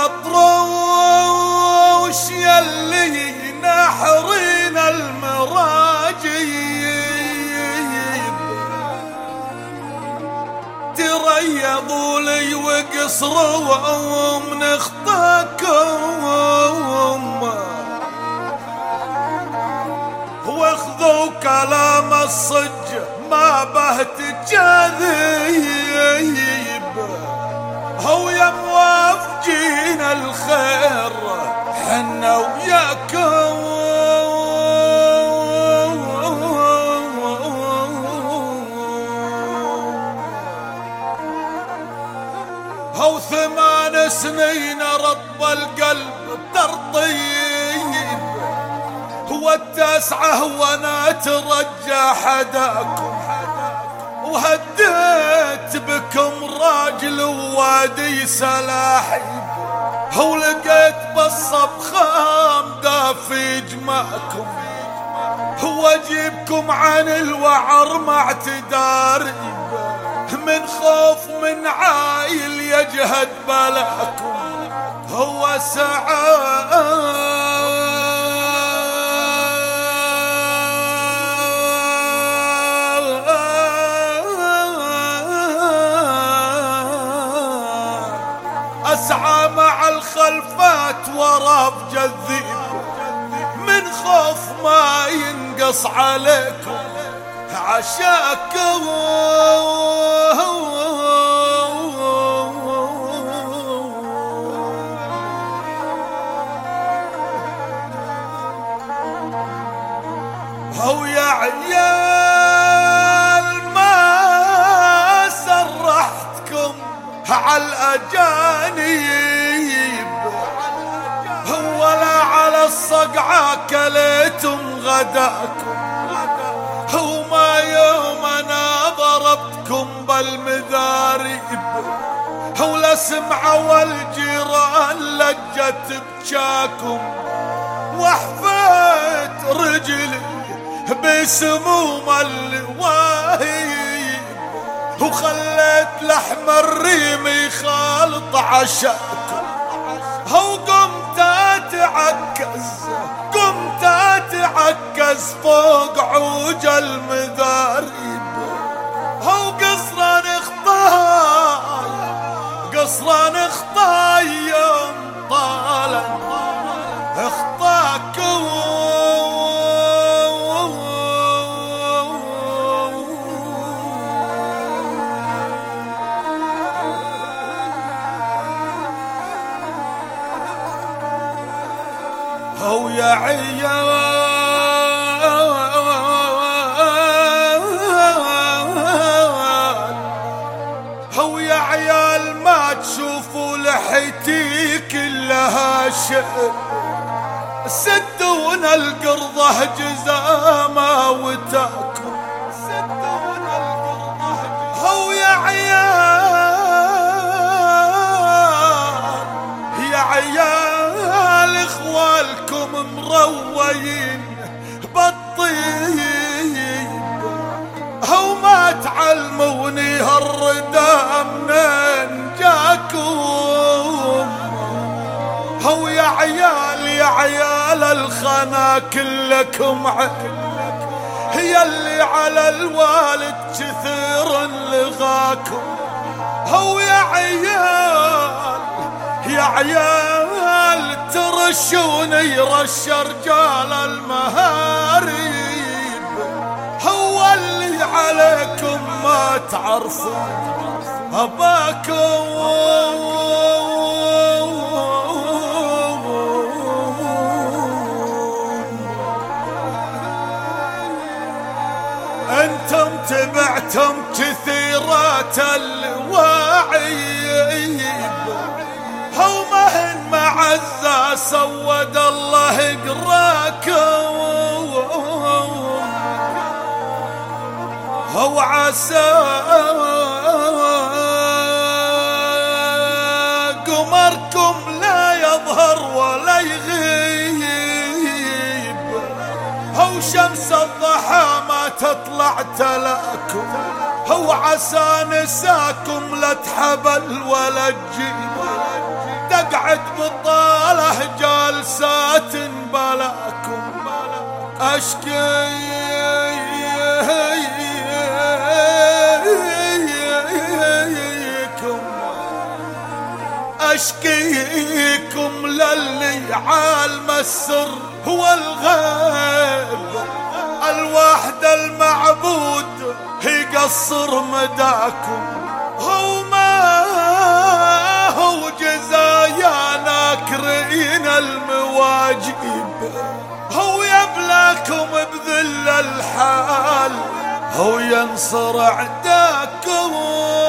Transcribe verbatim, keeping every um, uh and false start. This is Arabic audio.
الأطروش يلي نحرين المراجيب تريضوا لي وقصروا من خطاكم واخذوا كلام الصج ما به تجاذيب هو يا موافقين الخير حنا وياكم هو ثمان سنين رب القلب ترطيب هو التاسعة وانا اترجى حداكم وهديت بكم راجل ووادي سلاحب هو لقيت بالصب خام دافي جماكم هو اجيبكم عن الوعر مع تدارب من خوف من عايل يجهد بلاكم هو سعاد أسعى مع الخلفات ورا بجذيب من خوف ما ينقص عليكم عشاكم هو يا عيال ما سرحتكم على الأجانب ولا على الصقعة كليتم غداكم هو ما يوم أنا ضربتكم بالمذارب هو لا سمع والجيران لجت بشاكم وحفيت رجلي بسموم اللواهيب وخليت لحم الريم يخالط عشاكم هو قمت اتعكز قمت اتعكز فوق عوج المذارب هو قصران اخطاي قصران اخطاي يوم طال اخطاكم هو يا عيال هو يا عيال ما تشوفوا لحيتي كلها شئ سدونا القرضة جزامة وتاكم سدونا القرضة هو يا عيال يا عيال اخوالكم مروين بالطيب هو ما تعلموني هالردى منين جاكم هو يا عيال يا عيال الخنا كلكم عقل هي اللي على الوالد كثير لغاكم هو يا عيال يا عيال ترشوني رش رجال المهاريب هو اللي عليكم ما تعرفون أباكم انتم تبعتم كثيرات الواعيب هو مهن معزة سود الله قراكم هو عسى قمركم لا يظهر ولا يغيب هو شمس الضحى ما تطلع تلاكم هو عسى نساكم لا تحبل ولا تجيب اقعد بطاله جالسات بلاكم اشكيكم اشكيكم للي عالم السر هو الغيب الوحد المعبود يقصر مداكم هو ما هو جزايا ناكرين المواجب هو يبلاكم بذل الحال هو ينصر عداكم